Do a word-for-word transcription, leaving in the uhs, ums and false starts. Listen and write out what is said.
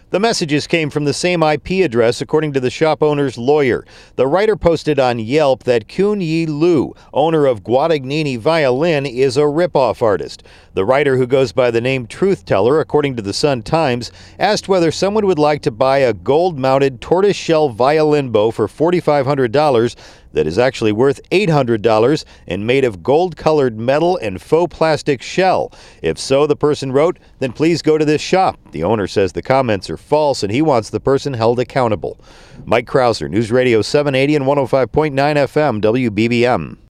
The messages came from the same I P address, according to the shop owner's lawyer. The writer posted on Yelp that Kun Yi Lu, owner of Guadagnini Violin, is a ripoff artist. The writer, who goes by the name Truth Teller, according to the Sun Times, asked whether someone would like to buy a gold-mounted tortoiseshell violin bow for four thousand five hundred dollars that is actually worth eight hundred dollars and made of gold-colored metal and faux plastic shell. If so, the person wrote, then please go to this shop. The owner says the comments are false and he wants the person held accountable. Mike Krauser, News Radio seven eighty and one oh five point nine F M, W B B M.